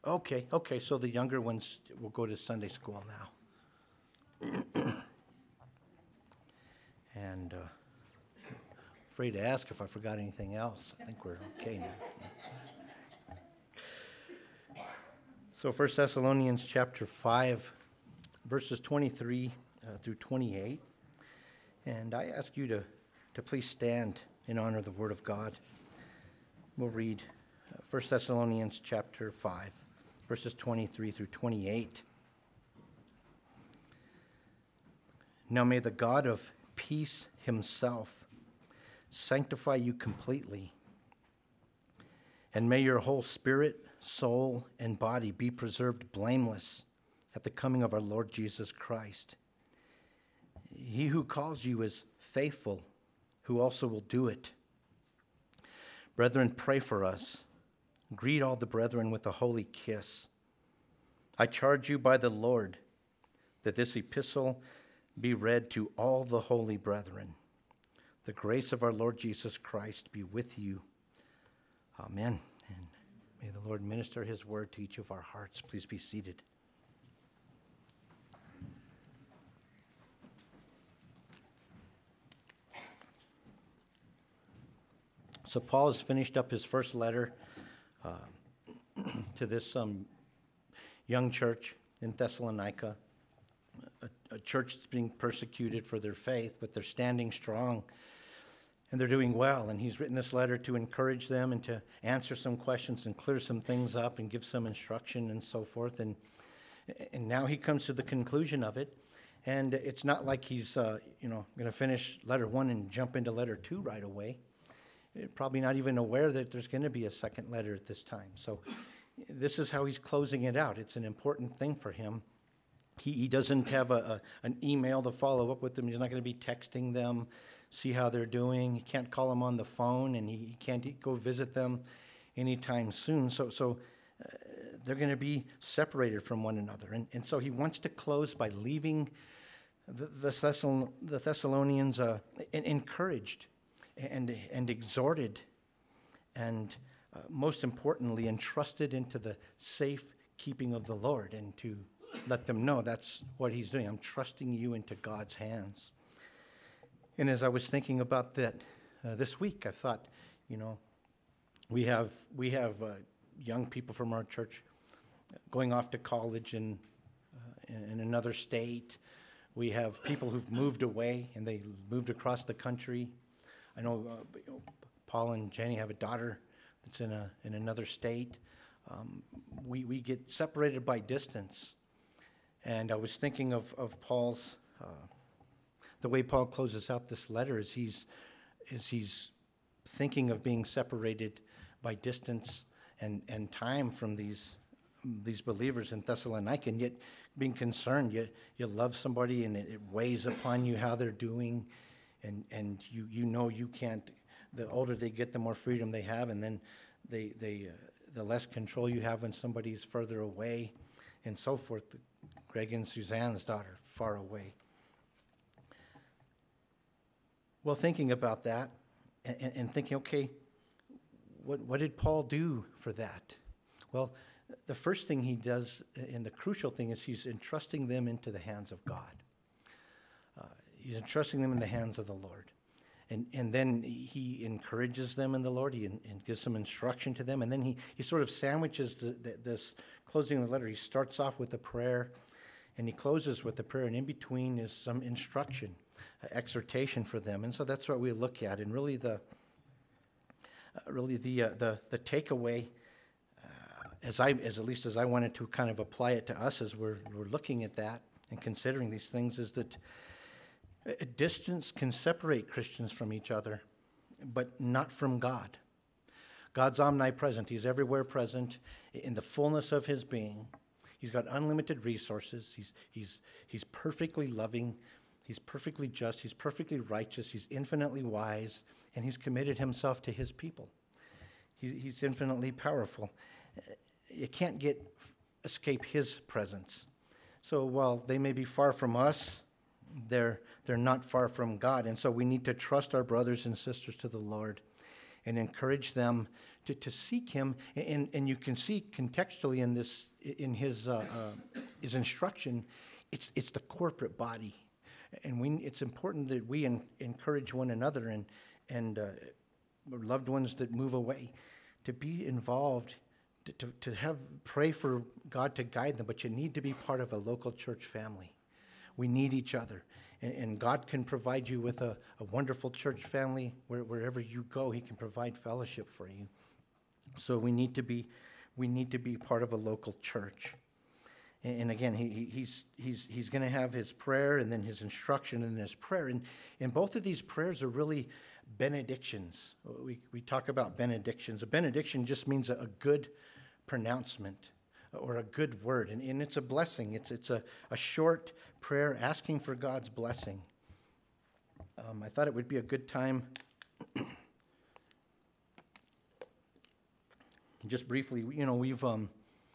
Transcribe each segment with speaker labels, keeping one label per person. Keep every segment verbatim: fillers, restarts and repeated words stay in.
Speaker 1: Okay, okay, so the younger ones will go to Sunday school now. And uh, afraid to ask if I forgot anything else. I think we're okay now. So First Thessalonians chapter five, verses twenty-three uh, through twenty-eight. And I ask you to, to please stand in honor of the Word of God. We'll read uh, First Thessalonians chapter five, verses twenty-three through twenty-eight. Now may the God of peace himself sanctify you completely, and may your whole spirit, soul, and body be preserved blameless at the coming of our Lord Jesus Christ. He who calls you is faithful, who also will do it. Brethren, pray for us. Greet all the brethren with a holy kiss. I charge you by the Lord that this epistle be read to all the holy brethren. The grace of our Lord Jesus Christ be with you. Amen. And may the Lord minister his word to each of our hearts. Please be seated. So Paul has finished up his first letter uh, to this um, young church in Thessalonica, a, a church that's being persecuted for their faith, but they're standing strong and they're doing well. And he's written this letter to encourage them and to answer some questions and clear some things up and give some instruction and so forth. And and now he comes to the conclusion of it. And it's not like he's uh, you know going to finish letter one and jump into letter two right away. Probably not even aware that there's going to be a second letter at this time. So this is how he's closing it out. It's an important thing for him. He, he doesn't have a, a an email to follow up with them. He's not going to be texting them, see how they're doing. He can't call them on the phone, and he, he can't go visit them anytime soon. So so uh, they're going to be separated from one another. And, and so he wants to close by leaving the, the, Thessalon, the Thessalonians uh, encouraged and and exhorted, and uh, most importantly, entrusted into the safe keeping of the Lord, and to let them know that's what he's doing. I'm trusting you into God's hands. And as I was thinking about that uh, this week, I thought, you know, we have we have uh, young people from our church going off to college in, uh, in in another state. We have people who've moved away and they moved across the country. I know, uh, you know Paul and Jenny have a daughter that's in a in another state. Um, we we get separated by distance, and I was thinking of of Paul's uh, the way Paul closes out this letter is he's is he's thinking of being separated by distance and and time from these these believers in Thessalonica, and yet being concerned. You you love somebody and it, it weighs upon you how they're doing. And and you, you know you can't. The older they get, the more freedom they have, and then they they uh, the less control you have when somebody's further away, and so forth. Greg and Suzanne's daughter far away. Well, thinking about that, and, and thinking, okay, what what did Paul do for that? Well, the first thing he does, and the crucial thing, is he's entrusting them into the hands of God. He's entrusting them in the hands of the Lord. And and then he encourages them in the Lord. He in, and gives some instruction to them. And then he, he sort of sandwiches the, the, this closing of the letter. He starts off with a prayer, and he closes with a prayer. And in between is some instruction, uh, exhortation for them. And so that's what we look at. And really the uh, really the uh, the the takeaway, uh, as I as at least as I wanted to kind of apply it to us as we're we're looking at that and considering these things, is that a distance can separate Christians from each other, but not from God. God's omnipresent. He's everywhere present in the fullness of his being. He's got unlimited resources. He's, he's, he's perfectly loving. He's perfectly just. He's perfectly righteous. He's infinitely wise, and he's committed himself to his people. He, he's infinitely powerful. You can't get escape his presence. So while they may be far from us, they're they're not far from God. And so we need to trust our brothers and sisters to the Lord and encourage them to, to seek him. And, and you can see contextually in this, in his, uh, uh, his instruction, it's, it's the corporate body. And we, it's important that we en- encourage one another and, and uh, loved ones that move away to be involved, to, to, to have, pray for God to guide them, but you need to be part of a local church family. We need each other. And, and God can provide you with a, a wonderful church family. Where, wherever you go, he can provide fellowship for you. So we need to be, we need to be part of a local church. And, and again, he, he, he's, he's, he's going to have his prayer and then his instruction and his prayer. And, and both of these prayers are really benedictions. We, we talk about benedictions. A benediction just means a, a good pronouncement or a good word, and, and it's a blessing. It's, it's a, a short prayer asking for God's blessing. Um, I thought it would be a good time, just briefly, you know, we've, um,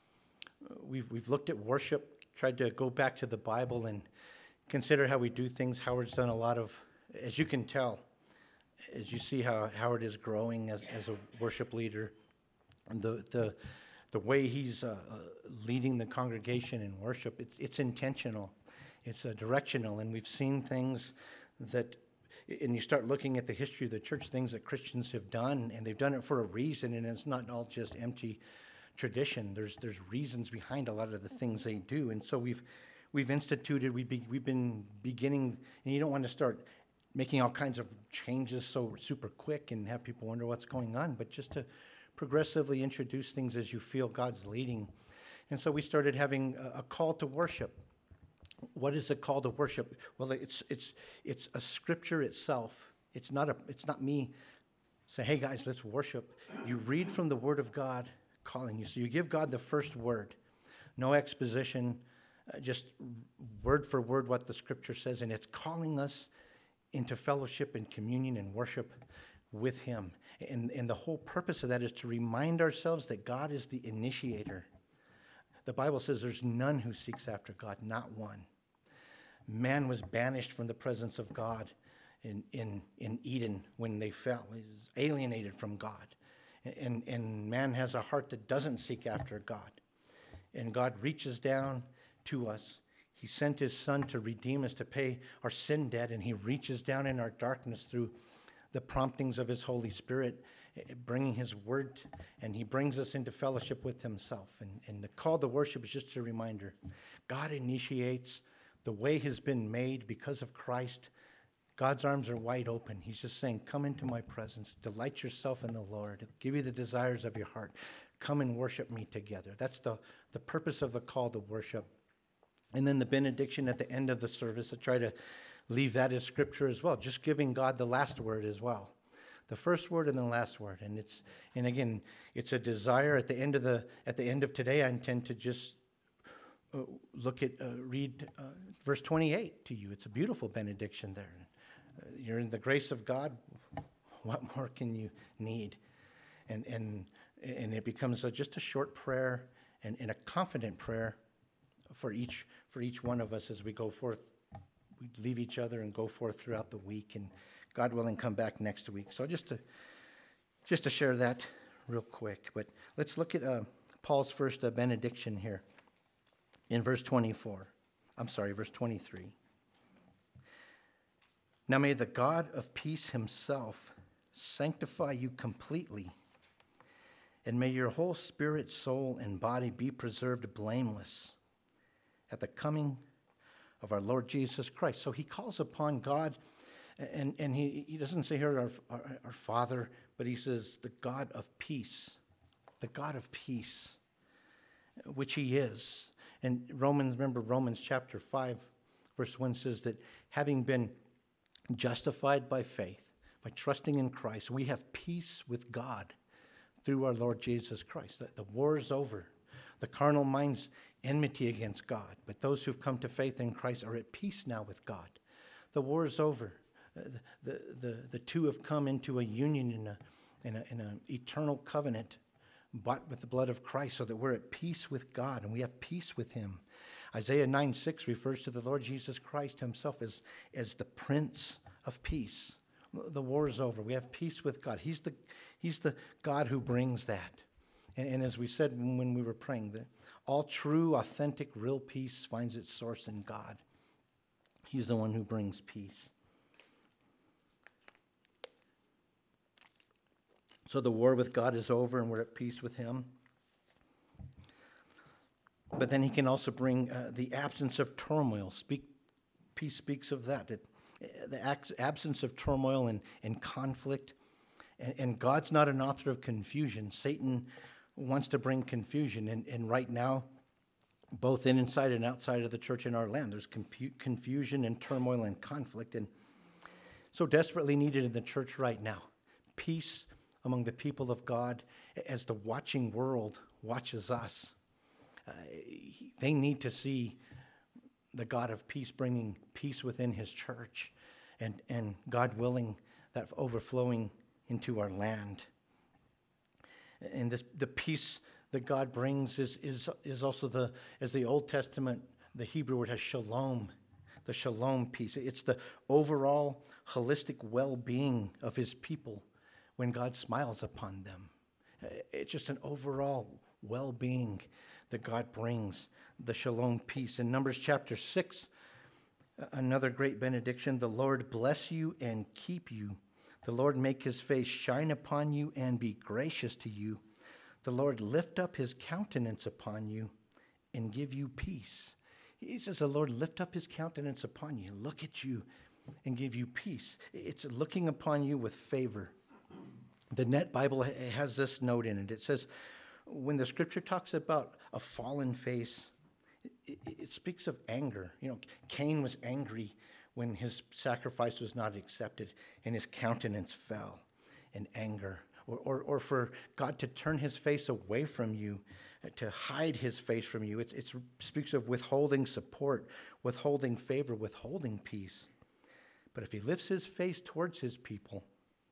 Speaker 1: we've, we've looked at worship, tried to go back to the Bible and consider how we do things. Howard's done a lot of, as you can tell, as you see how Howard is growing as, as a worship leader, and the, the, the way he's uh, uh, leading the congregation in worship, it's, it's intentional, it's uh, directional, and we've seen things that, and you start looking at the history of the church, things that Christians have done, and they've done it for a reason, and it's not all just empty tradition. There's there's reasons behind a lot of the things they do, and so we've we've instituted, we be, we've been beginning, and you don't want to start making all kinds of changes so super quick and have people wonder what's going on, but just to progressively introduce things as you feel God's leading. And so we started having a, a call to worship. What is a call to worship? Well, it's it's it's a scripture itself. It's not a it's not me saying, hey guys, let's worship. You read from the Word of God calling you. So you give God the first word. No exposition, uh, just word for word what the scripture says, and it's calling us into fellowship and communion and worship with him. And, and the whole purpose of that is to remind ourselves that God is the initiator. The Bible says there's none who seeks after God, not one. Man was banished from the presence of God in, in, in Eden when they fell. He was alienated from God. And, and man has a heart that doesn't seek after God. And God reaches down to us. He sent his son to redeem us, to pay our sin debt, and he reaches down in our darkness through the promptings of his Holy Spirit, bringing his word, and he brings us into fellowship with himself. And, and the call to worship is just a reminder. God initiates. The way has been made because of Christ. God's arms are wide open. He's just saying, come into my presence. Delight yourself in the Lord. He'll give you the desires of your heart. Come and worship me together. That's the, the purpose of the call to worship. And then the benediction at the end of the service, I try to leave that as scripture as well, just giving God the last word as well. The first word and the last word. And it's and again, it's a desire at the end of the at the end of today, I intend to just uh, look at uh, read uh, verse twenty-eight to you. It's a beautiful benediction there. Uh, you're in the grace of God. What more can you need? And and and it becomes a, just a short prayer and, and a confident prayer for each for each one of us as we go forth. We leave each other and go forth throughout the week, and God willing, come back next week. So just to just to share that real quick, but let's look at uh, Paul's first uh, benediction here in verse twenty-four. I'm sorry, verse twenty-three. Now may the God of peace himself sanctify you completely, and may your whole spirit, soul, and body be preserved blameless at the coming of our Lord Jesus Christ. So he calls upon God, and, and he, he doesn't say here our, our, our Father, but he says the God of peace, the God of peace, which he is. And Romans, remember Romans chapter five, verse one says that having been justified by faith, by trusting in Christ, we have peace with God through our Lord Jesus Christ. The, the war is over. The carnal mind's enmity against God, but those who've come to faith in Christ are at peace now with God. The war is over. Uh, the, the, the, the two have come into a union in a in a, in an eternal covenant, bought with the blood of Christ, so that we're at peace with God and we have peace with him. Isaiah nine six refers to the Lord Jesus Christ himself as, as the Prince of Peace, The war is over. We have peace with God. He's the, he's the God who brings that. And, and as we said when we were praying, that all true, authentic, real peace finds its source in God. He's the one who brings peace. So the war with God is over and we're at peace with him. But then he can also bring uh, the absence of turmoil. Speak, peace speaks of that. It, the absence of turmoil and, and conflict. And, and God's not an author of confusion. Satan wants to bring confusion. And, and right now, both in inside and outside of the church in our land, there's confu- confusion and turmoil and conflict. And so desperately needed in the church right now. Peace among the people of God as the watching world watches us. Uh, they need to see the God of peace bringing peace within his church, and, and God willing, that overflowing into our land. And this, the peace that God brings is, is, is also the, as the Old Testament, the Hebrew word has shalom, the shalom peace. It's the overall holistic well-being of his people when God smiles upon them. It's just an overall well-being that God brings, the shalom peace. In Numbers chapter six, another great benediction, the Lord bless you and keep you. The Lord make his face shine upon you and be gracious to you. The Lord lift up his countenance upon you and give you peace. He says the Lord lift up his countenance upon you, look at you and give you peace. It's looking upon you with favor. The Net Bible has this note in it. It says, when the scripture talks about a fallen face, it, it speaks of anger. You know, Cain was angry when his sacrifice was not accepted and his countenance fell in anger. Or, or, or for God to turn his face away from you, to hide his face from you. It, it speaks of withholding support, withholding favor, withholding peace. But if he lifts his face towards his people,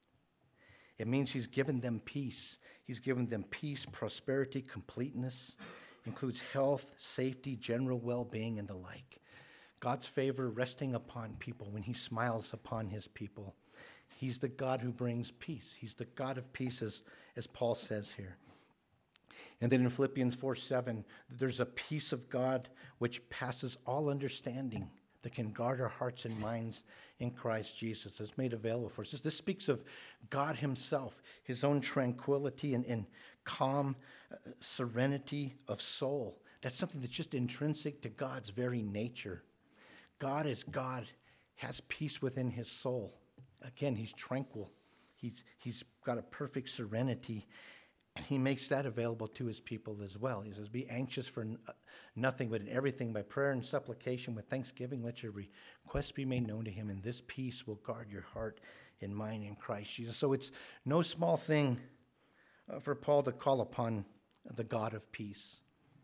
Speaker 1: it means he's given them peace. He's given them peace, prosperity, completeness, includes health, safety, general well-being, and the like. God's favor resting upon people when he smiles upon his people. He's the God who brings peace. He's the God of peace, as, as Paul says here. And then in Philippians four seven, there's a peace of God which passes all understanding, that can guard our hearts and minds in Christ Jesus, is made available for us. This, this speaks of God himself, his own tranquility and, and calm uh, serenity of soul. That's something that's just intrinsic to God's very nature. God is God, has peace within his soul. Again, he's tranquil. He's, he's got a perfect serenity, and he makes that available to his people as well. He says, be anxious for n- nothing, but in everything by prayer and supplication with thanksgiving, let your requests be made known to him, and this peace will guard your heart and mind in Christ Jesus. So it's no small thing uh, for Paul to call upon the God of peace.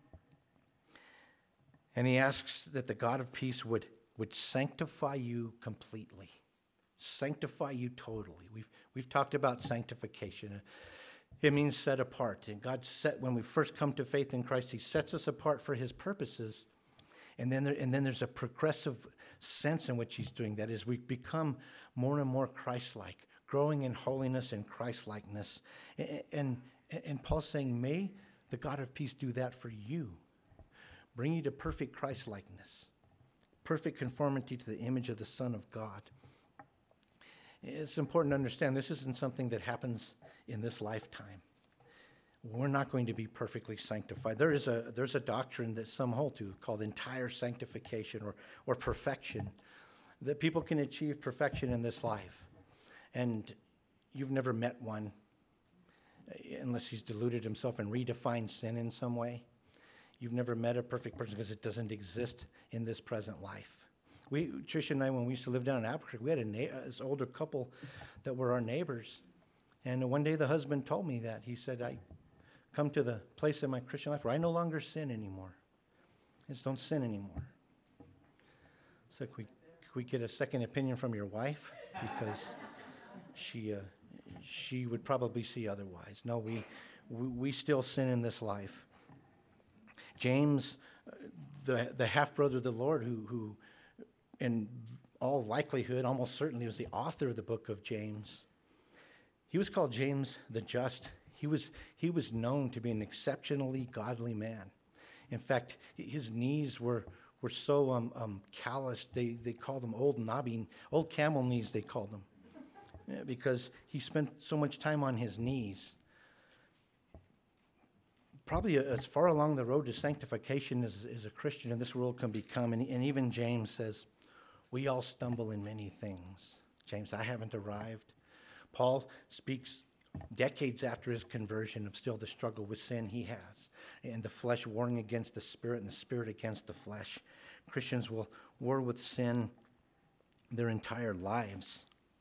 Speaker 1: And he asks that the God of peace would, would sanctify you completely. Sanctify you totally. We've, we've talked about sanctification. It means set apart. And God set, when we first come to faith in Christ, he sets us apart for his purposes. And then, there, and then there's a progressive sense in which he's doing that as we become more and more Christ-like, growing in holiness and Christ-likeness. And, and, and Paul's saying, may the God of peace do that for you. Bring you to perfect Christ-likeness, perfect conformity to the image of the Son of God. It's important to understand this isn't something that happens in this lifetime. We're not going to be perfectly sanctified. There is a there's a doctrine that some hold to called entire sanctification or, or perfection, that people can achieve perfection in this life. And you've never met one unless he's deluded himself and redefined sin in some way. You've never met a perfect person because it doesn't exist in this present life. We, Tricia and I, when we used to live down in Albuquerque, we had a na- this older couple that were our neighbors. And one day the husband told me that. He said, I come to the place in my Christian life where I no longer sin anymore. I just don't sin anymore. So could we, could we get a second opinion from your wife? Because she uh, she would probably see otherwise. No, we, we, we still sin in this life. James, uh, the, the half-brother of the Lord who, who in all likelihood, almost certainly was the author of the book of James. He was called James the Just. He was, he was known to be an exceptionally godly man. In fact, his knees were, were so um, um, calloused, they, they called them old knobbing, old camel knees, they called them, yeah, because he spent so much time on his knees. Probably as far along the road to sanctification as, as a Christian in this world can become, and, and even James says, we all stumble in many things. James, I haven't arrived. Paul speaks decades after his conversion of still the struggle with sin he has, and the flesh warring against the spirit and the spirit against the flesh. Christians will war with sin their entire lives.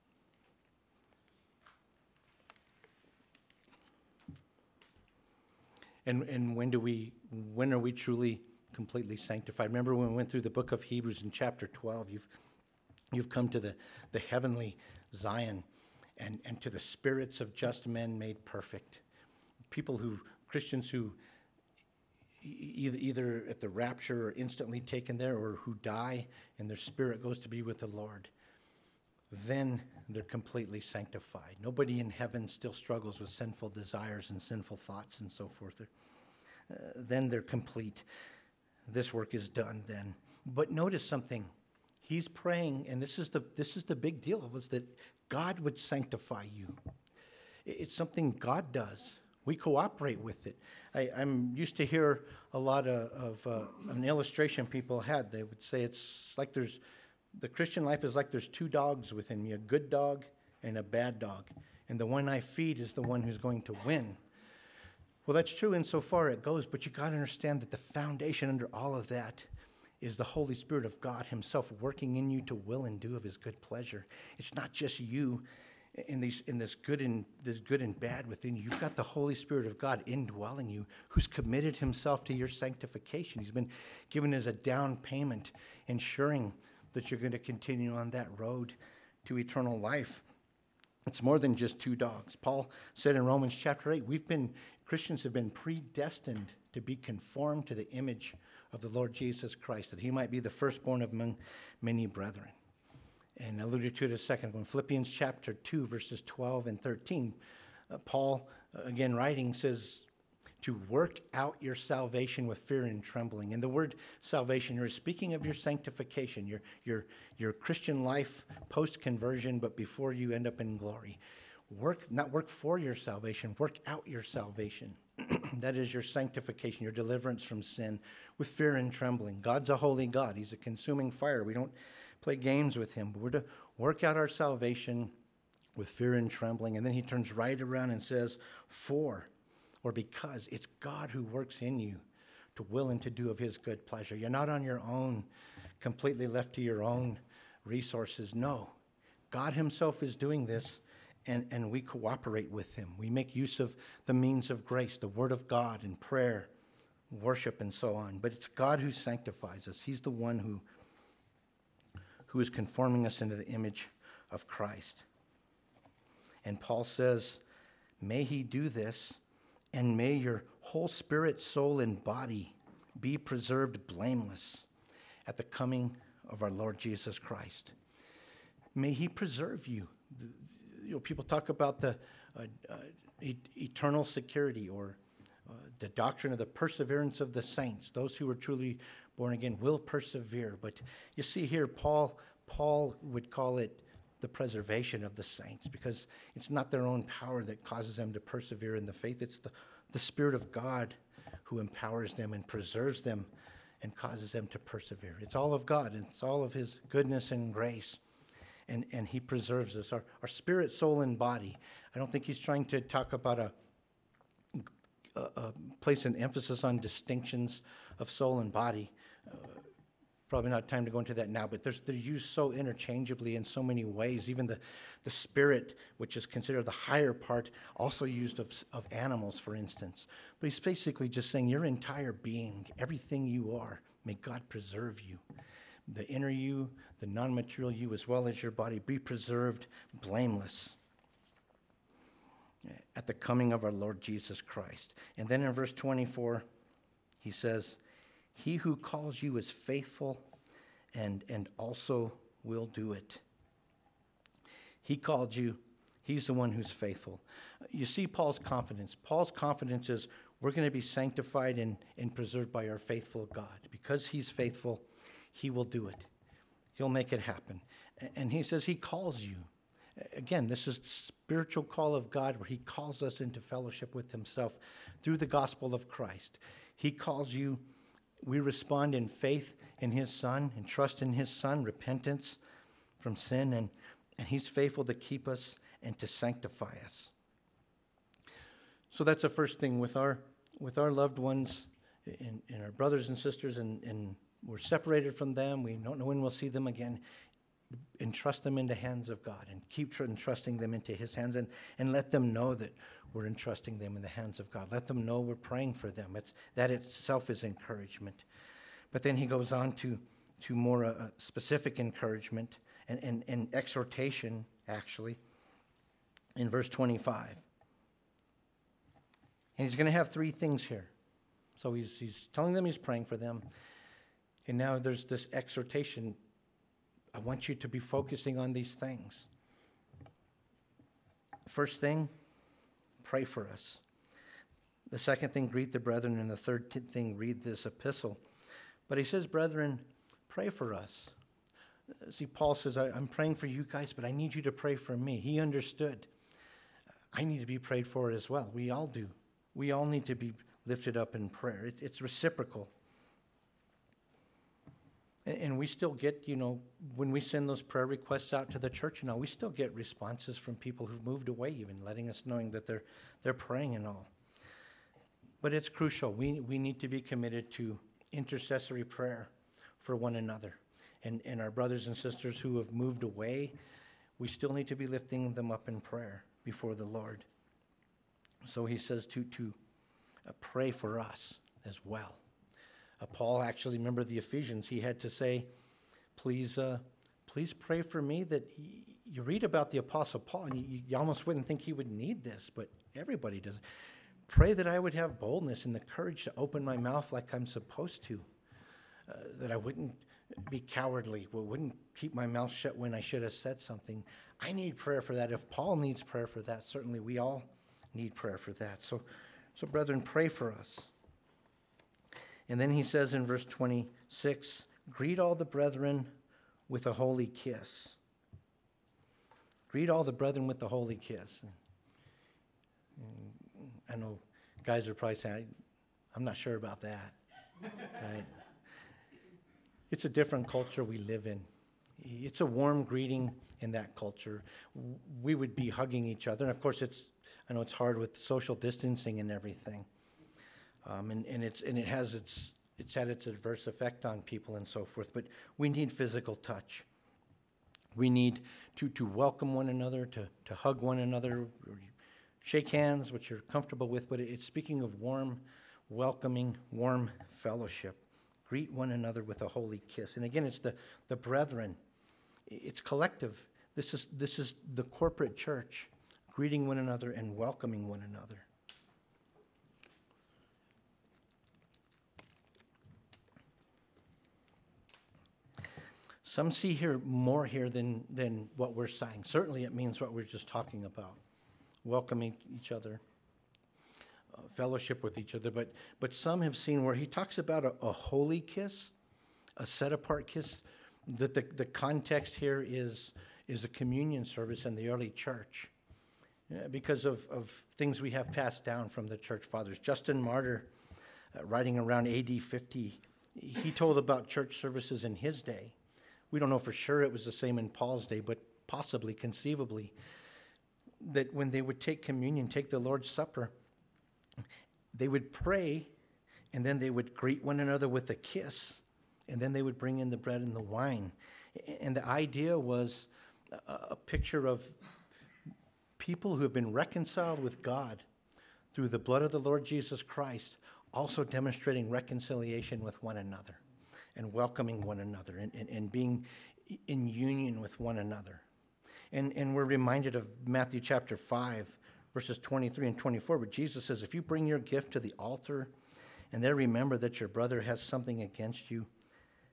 Speaker 1: And and when do we when are we truly completely sanctified? Remember when we went through the book of Hebrews in chapter twelve, you've you've come to the, the heavenly Zion. And, and to the spirits of just men made perfect. People who, Christians who either, either at the rapture are instantly taken there, or who die and their spirit goes to be with the Lord. Then they're completely sanctified. Nobody in heaven still struggles with sinful desires and sinful thoughts and so forth. Uh, then they're complete. This work is done then. But notice something. He's praying, and this is the this is the big deal, was that God would sanctify you. It's something God does. We cooperate with it. I, I'm used to hear a lot of, of uh, an illustration people had. They would say it's like there's, the Christian life is like there's two dogs within me, a good dog and a bad dog. And the one I feed is the one who's going to win. Well, that's true insofar it goes, but you got to understand that the foundation under all of that is the Holy Spirit of God himself working in you to will and do of his good pleasure. It's not just you in these in this good and this good and bad within you. You've got the Holy Spirit of God indwelling you, who's committed himself to your sanctification. He's been given as a down payment, ensuring that you're going to continue on that road to eternal life. It's more than just two dogs. Paul said in Romans chapter eight, we've been Christians have been predestined to be conformed to the image of the Lord Jesus Christ, that he might be the firstborn among many brethren. And I alluded to it a second ago. In Philippians chapter two, verses twelve and thirteen, uh, Paul, uh, again writing, says to work out your salvation with fear and trembling. And the word salvation, you're speaking of your sanctification, your, your, your Christian life post-conversion, but before you end up in glory. Work, not work for your salvation, work out your salvation. That is your sanctification, your deliverance from sin with fear and trembling. God's a holy God. He's a consuming fire. We don't play games with him. But we're to work out our salvation with fear and trembling. And then he turns right around and says, for, or because it's God who works in you to will and to do of his good pleasure. You're not on your own, completely left to your own resources. No, God himself is doing this. And, and we cooperate with him. We make use of the means of grace, the word of God and prayer, worship, and so on. But it's God who sanctifies us. He's the one who, who is conforming us into the image of Christ. And Paul says, may he do this, and may your whole spirit, soul, and body be preserved blameless at the coming of our Lord Jesus Christ. May he preserve you. You know, people talk about the uh, uh, e- eternal security, or uh, the doctrine of the perseverance of the saints. Those who are truly born again will persevere. But you see here, Paul Paul would call it the preservation of the saints, because it's not their own power that causes them to persevere in the faith. It's the, the Spirit of God who empowers them and preserves them and causes them to persevere. It's all of God, and it's all of his goodness and grace. And, and he preserves us, our, our spirit, soul, and body. I don't think he's trying to talk about a, a, a place an emphasis on distinctions of soul and body. Uh, probably not time to go into that now, but there's, they're used so interchangeably in so many ways. Even the, the spirit, which is considered the higher part, also used of, of animals, for instance. But he's basically just saying your entire being, everything you are, may God preserve you. The inner you, the non-material you, as well as your body, be preserved blameless at the coming of our Lord Jesus Christ. And then in verse twenty-four, he says, he who calls you is faithful and, and also will do it. He called you. He's the one who's faithful. You see Paul's confidence. Paul's confidence is we're going to be sanctified and, and preserved by our faithful God. Because he's faithful, he will do it. He'll make it happen. And he says he calls you. Again, this is the spiritual call of God where he calls us into fellowship with himself through the gospel of Christ. He calls you. We respond in faith in his Son and trust in his Son, repentance from sin, and, and he's faithful to keep us and to sanctify us. So that's the first thing with our with our loved ones and, and our brothers and sisters, and, and we're separated from them. We don't know when we'll see them again. Entrust them into the hands of God and keep tr- entrusting them into his hands, and, and let them know that we're entrusting them in the hands of God. Let them know we're praying for them. It's, that itself is encouragement. But then he goes on to, to more uh, specific encouragement and, and, and exhortation, actually, in verse twenty-five. And he's going to have three things here. So he's, he's telling them he's praying for them. And now there's this exhortation. I want you to be focusing on these things. First thing, pray for us. The second thing, greet the brethren. And the third thing, read this epistle. But he says, brethren, pray for us. See, Paul says, I, I'm praying for you guys, but I need you to pray for me. He understood. I need to be prayed for as well. We all do. We all need to be lifted up in prayer. It, it's reciprocal. And, and we still get, you know, when we send those prayer requests out to the church and all, we still get responses from people who've moved away, even letting us knowing that they're they're praying and all. But it's crucial. We we need to be committed to intercessory prayer for one another. And, and our brothers and sisters who have moved away, we still need to be lifting them up in prayer before the Lord. So he says to, to uh, pray for us as well. Uh, Paul actually, remember the Ephesians, he had to say, please uh, please pray for me. That he, you read about the Apostle Paul, and you, you almost wouldn't think he would need this, but everybody does. Pray that I would have boldness and the courage to open my mouth like I'm supposed to, uh, that I wouldn't be cowardly, wouldn't keep my mouth shut when I should have said something. I need prayer for that. If Paul needs prayer for that, certainly we all need prayer for that. So, so brethren, pray for us. And then he says in verse twenty-six, greet all the brethren with a holy kiss. Greet all the brethren with the holy kiss. I know guys are probably saying, I'm not sure about that. Right? It's a different culture we live in. It's a warm greeting in that culture. We would be hugging each other. And of course, it's I know it's hard with social distancing and everything. Um, and, and it's and it has its it's had its adverse effect on people and so forth. But we need physical touch. We need to, to welcome one another, to, to hug one another, shake hands, which you're comfortable with. But it's speaking of warm, welcoming, warm fellowship. Greet one another with a holy kiss. And again, it's the, the brethren. It's collective. This is this is the corporate church greeting one another and welcoming one another. Some see here more here than, than what we're saying. Certainly it means what we're just talking about. Welcoming each other. Uh, fellowship with each other, but but some have seen where he talks about a, a holy kiss, a set-apart kiss, that the, the context here is is a communion service in the early church uh, because of, of things we have passed down from the church fathers. Justin Martyr, uh, writing around A D fifty, he told about church services in his day. We don't know for sure it was the same in Paul's day, but possibly, conceivably, that when they would take communion, take the Lord's Supper, they would pray, and then they would greet one another with a kiss, and then they would bring in the bread and the wine. And the idea was a, a picture of people who have been reconciled with God through the blood of the Lord Jesus Christ, also demonstrating reconciliation with one another and welcoming one another and, and, and being in union with one another. And, and we're reminded of Matthew chapter five, verses twenty-three and twenty-four, where Jesus says, if you bring your gift to the altar and there remember that your brother has something against you,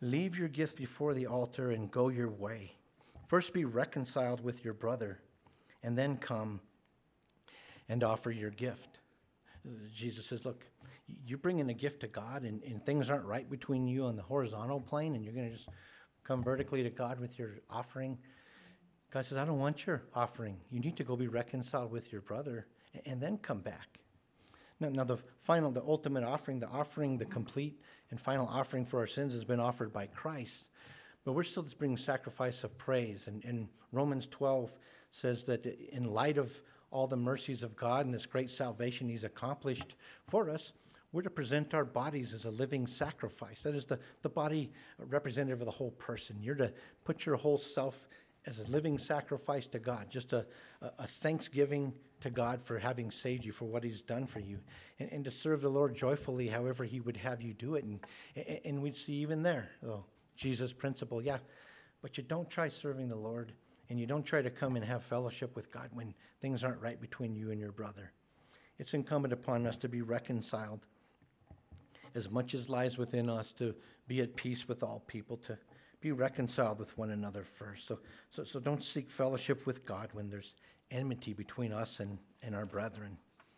Speaker 1: Leave your gift before the altar and go your way. First be reconciled with your brother, and then come and offer your gift. Jesus says, look, you're bringing a gift to God, and, and things aren't right between you on the horizontal plane, and you're going to just come vertically to God with your offering. God says, I don't want your offering. You need to go be reconciled with your brother, and, and then come back. Now, now, the final, the ultimate offering, the offering, the complete and final offering for our sins has been offered by Christ. But we're still bringing sacrifice of praise. And, and Romans twelve says that in light of all the mercies of God and this great salvation he's accomplished for us, we're to present our bodies as a living sacrifice. That is the, the body representative of the whole person. You're to put your whole self as a living sacrifice to God, just a, a, a thanksgiving to God for having saved you, for what he's done for you, and, and to serve the Lord joyfully however he would have you do it. And, and, and we'd see even there, though, Jesus' principle, yeah, but you don't try serving the Lord, and you don't try to come and have fellowship with God when things aren't right between you and your brother. It's incumbent upon us to be reconciled as much as lies within us, to be at peace with all people, to be reconciled with one another first. So, so, so don't seek fellowship with God when there's enmity between us and, and our brethren.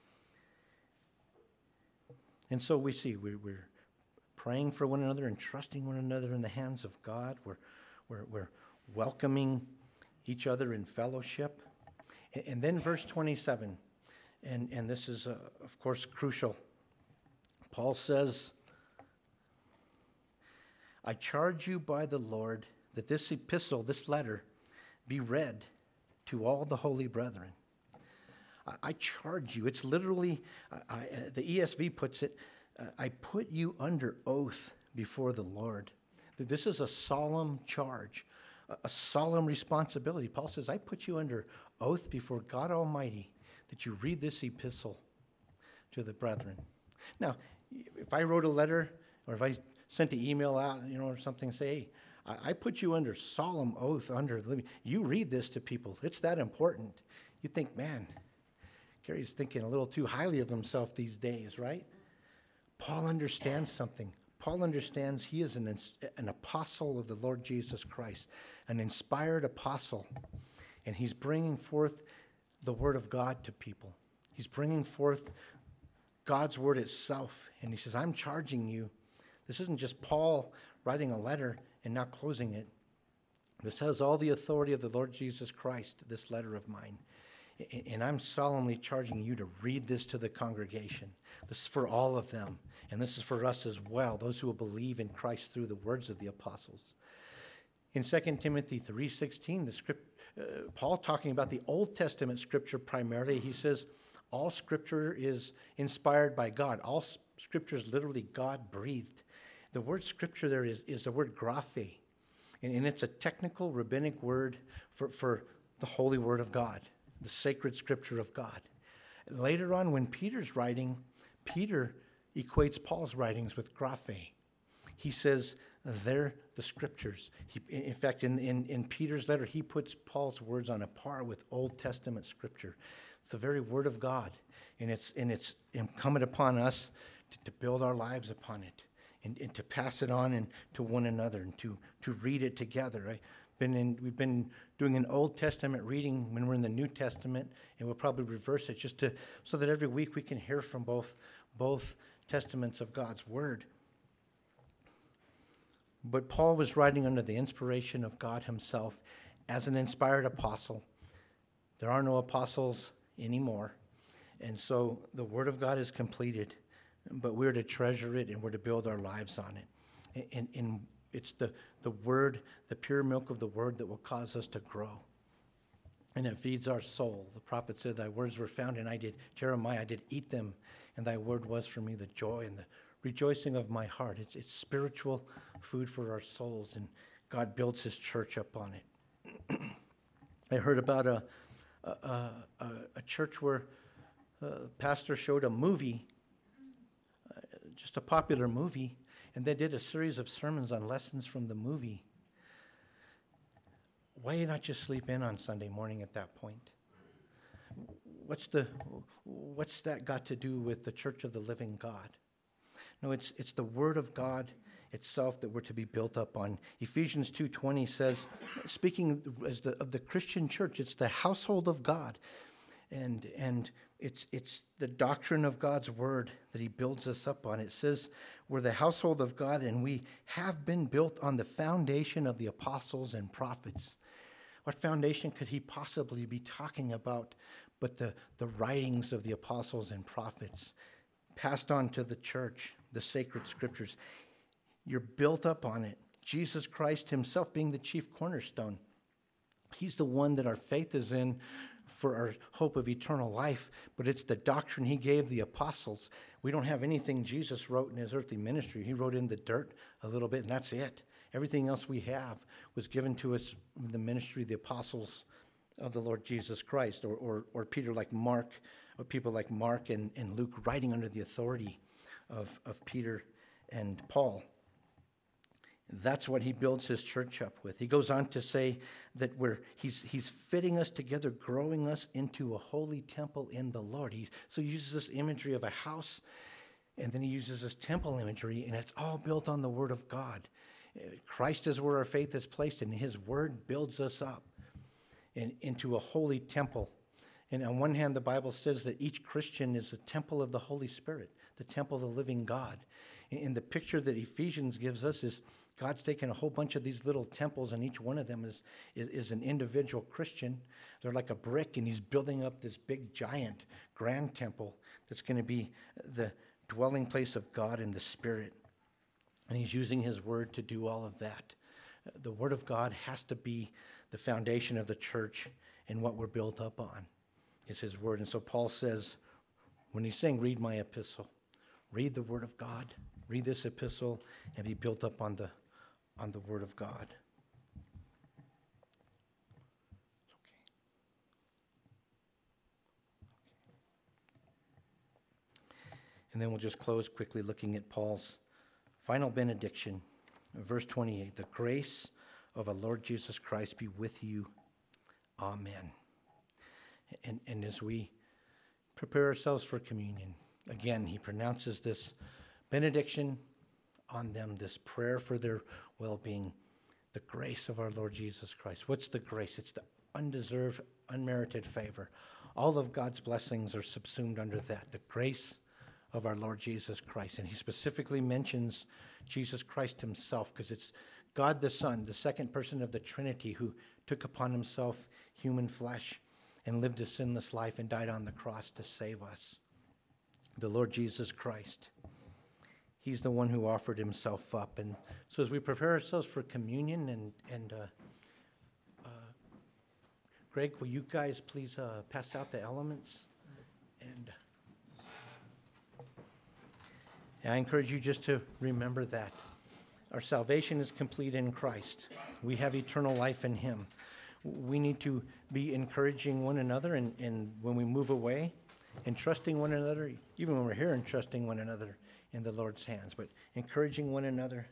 Speaker 1: And so we see we, we're praying for one another and trusting one another in the hands of God. We're, we're, we're welcoming each other in fellowship. And, and then verse twenty-seven, and, and this is, uh, of course, crucial. Paul says, I charge you by the Lord that this epistle, this letter, be read to all the holy brethren. I, I charge you. It's literally, I, I, the E S V puts it, uh, I put you under oath before the Lord. That this is a solemn charge, a, a solemn responsibility. Paul says, I put you under oath before God Almighty that you read this epistle to the brethren. Now, if I wrote a letter, or if I sent an email out, you know, or something, say, hey, I, I put you under solemn oath under the living. You read this to people. It's that important. You think, man, Gary's thinking a little too highly of himself these days, right? Paul understands something. Paul understands he is an, an apostle of the Lord Jesus Christ, an inspired apostle, and he's bringing forth the word of God to people. He's bringing forth God's word itself, and he says, I'm charging you. This isn't just Paul writing a letter and not closing it. This has all the authority of the Lord Jesus Christ, this letter of mine. And I'm solemnly charging you to read this to the congregation. This is for all of them, and this is for us as well, those who will believe in Christ through the words of the apostles. In Second Timothy three sixteen, the script, uh, Paul talking about the Old Testament scripture primarily, he says, all scripture is inspired by God. All scripture is literally God-breathed. The word scripture there is, is the word graphe, and, and it's a technical rabbinic word for, for the holy word of God, the sacred scripture of God. Later on, when Peter's writing, Peter equates Paul's writings with graphe. He says they're the scriptures. He, in fact, in, in, in Peter's letter, he puts Paul's words on a par with Old Testament scripture. It's the very word of God, and it's and it's incumbent upon us to, to build our lives upon it, and, and to pass it on and to one another, and to, to read it together. I've been in, we've been doing an Old Testament reading when we're in the New Testament, and we'll probably reverse it just to so that every week we can hear from both both testaments of God's word. But Paul was writing under the inspiration of God himself as an inspired apostle. There are no apostles anymore. And so the word of God is completed, but we're to treasure it and we're to build our lives on it. And, and it's the, the word, the pure milk of the word that will cause us to grow. And it feeds our soul. The prophet said, thy words were found, and I did, Jeremiah, I did eat them, and thy word was for me the joy and the rejoicing of my heart. It's, it's spiritual food for our souls, and God builds his church up on it. I heard about a A, a, a church where a pastor showed a movie, uh, just a popular movie, and they did a series of sermons on lessons from the movie. Why not just sleep in on Sunday morning at that point? What's the what's that got to do with the Church of the Living God? No, it's, it's the Word of God itself that we're to be built up on. Ephesians two twenty says, speaking as the, of the Christian church, it's the household of God. And, and it's, it's the doctrine of God's Word that he builds us up on. It says we're the household of God, and we have been built on the foundation of the apostles and prophets. What foundation could he possibly be talking about but the, the writings of the apostles and prophets passed on to the church, the sacred scriptures? You're built up on it. Jesus Christ himself being the chief cornerstone. He's the one that our faith is in for our hope of eternal life, but it's the doctrine he gave the apostles. We don't have anything Jesus wrote in his earthly ministry. He wrote in the dirt a little bit, and that's it. Everything else we have was given to us in the ministry of the apostles of the Lord Jesus Christ, or, or, or Peter like Mark, or people like Mark and, and Luke writing under the authority of, of Peter and Paul. That's what he builds his church up with. He goes on to say that we're, he's, he's fitting us together, growing us into a holy temple in the Lord. He, so he uses this imagery of a house, and then he uses this temple imagery, and it's all built on the Word of God. Christ is where our faith is placed, and his Word builds us up in, into a holy temple. And on one hand, the Bible says that each Christian is a temple of the Holy Spirit, the temple of the living God. And the picture that Ephesians gives us is God's taken a whole bunch of these little temples, and each one of them is, is, is an individual Christian. They're like a brick, and he's building up this big, giant, grand temple that's going to be the dwelling place of God in the Spirit. And he's using his Word to do all of that. The Word of God has to be the foundation of the church, and what we're built up on is his Word. And so Paul says, when he's saying, read my epistle, read the Word of God, read this epistle, and be built up on the on the Word of God. Okay. And then we'll just close quickly looking at Paul's final benediction, verse twenty-eight. The grace of our Lord Jesus Christ be with you. Amen. And, and as we prepare ourselves for communion, again, he pronounces this benediction on them, this prayer for their well-being, the grace of our Lord Jesus Christ. What's the grace? It's the undeserved, unmerited favor. All of God's blessings are subsumed under that, the grace of our Lord Jesus Christ. And he specifically mentions Jesus Christ himself, because it's God the Son, the second person of the Trinity, who took upon himself human flesh and lived a sinless life and died on the cross to save us. The Lord Jesus Christ. He's the one who offered himself up. And so as we prepare ourselves for communion, and, and uh, uh, Greg, will you guys please uh, pass out the elements? And I encourage you just to remember that. Our salvation is complete in Christ. We have eternal life in him. We need to be encouraging one another, and, and when we move away, and trusting one another, even when we're here, and trusting one another in the Lord's hands, but encouraging one another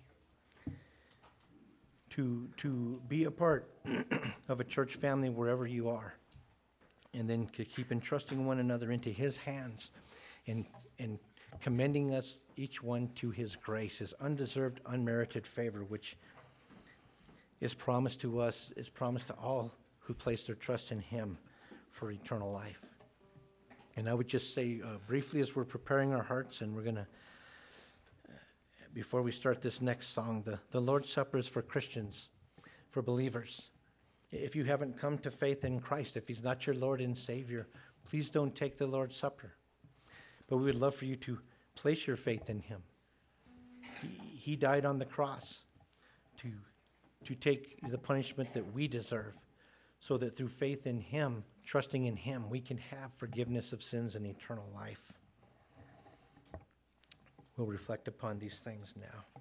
Speaker 1: to, to be a part of a church family wherever you are, and then to keep entrusting one another into his hands, and, and commending us, each one, to his grace, his undeserved, unmerited favor, which is promised to us, is promised to all who place their trust in him for eternal life. And I would just say uh, briefly, as we're preparing our hearts, and we're going to, uh, before we start this next song, the, the Lord's Supper is for Christians, for believers. If you haven't come to faith in Christ, if he's not your Lord and Savior, please don't take the Lord's Supper. But we would love for you to place your faith in him. He, he died on the cross to, to take the punishment that we deserve, so that through faith in him, trusting in him, we can have forgiveness of sins and eternal life. We'll reflect upon these things now.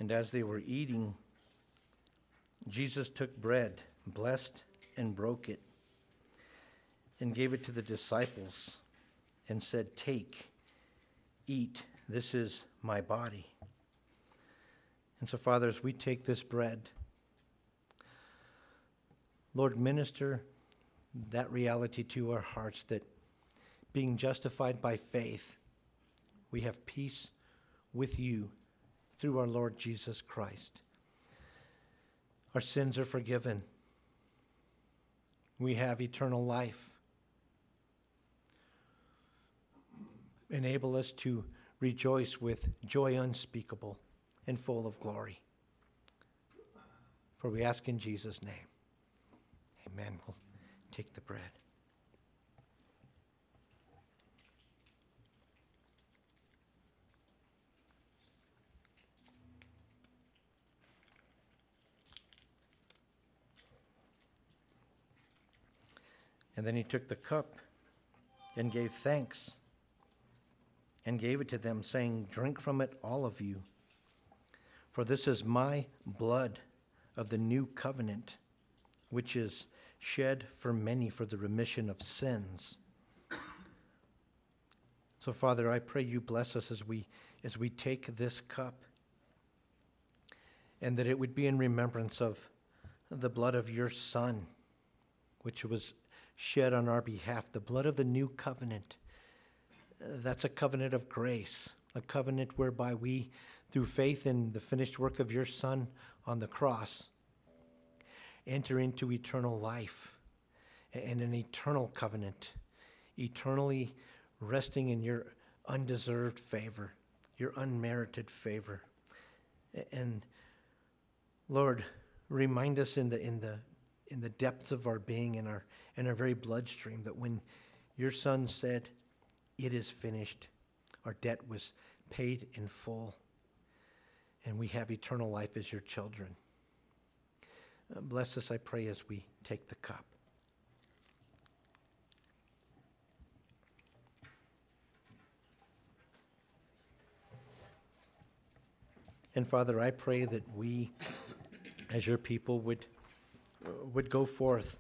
Speaker 1: And as they were eating, Jesus took bread, blessed and broke it, and gave it to the disciples, and said, "Take, eat, this is my body." And so, Father, as we take this bread, Lord, minister that reality to our hearts, that being justified by faith, we have peace with you through our Lord Jesus Christ. Our sins are forgiven. We have eternal life. Enable us to rejoice with joy unspeakable and full of glory. For we ask in Jesus' name. Amen. We'll take the bread. And then he took the cup and gave thanks and gave it to them, saying, "Drink from it, all of you. For this is my blood of the new covenant, which is shed for many for the remission of sins." So, Father, I pray you bless us as we as we take this cup, and that it would be in remembrance of the blood of your Son, which was shed on our behalf, the blood of the new covenant. That's a covenant of grace, a covenant whereby we, through faith in the finished work of your Son on the cross, enter into eternal life and an eternal covenant, eternally resting in your undeserved favor, your unmerited favor. And Lord, remind us in the in the in the depths of our being, in our in our very bloodstream, that when your Son said, "It is finished," our debt was paid in full, and we have eternal life as your children. Uh, bless us, I pray, as we take the cup. And Father, I pray that we, as your people, would, uh, would go forth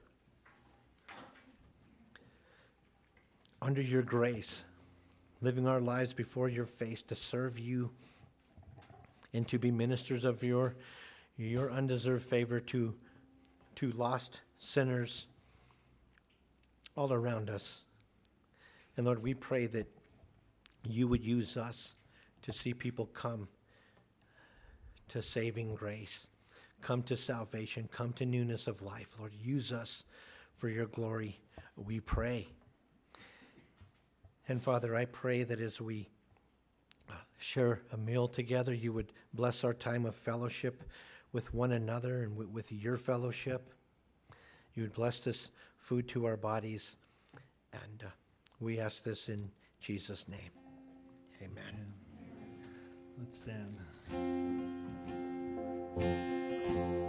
Speaker 1: under your grace, living our lives before your face to serve you and to be ministers of your, your undeserved favor to, to lost sinners all around us. And Lord, we pray that you would use us to see people come to saving grace, come to salvation, come to newness of life. Lord, use us for your glory, we pray. And Father, I pray that as we share a meal together, you would bless our time of fellowship with one another and with your fellowship. You would bless this food to our bodies. And uh, we ask this in Jesus' name. Amen.
Speaker 2: Amen. Let's stand.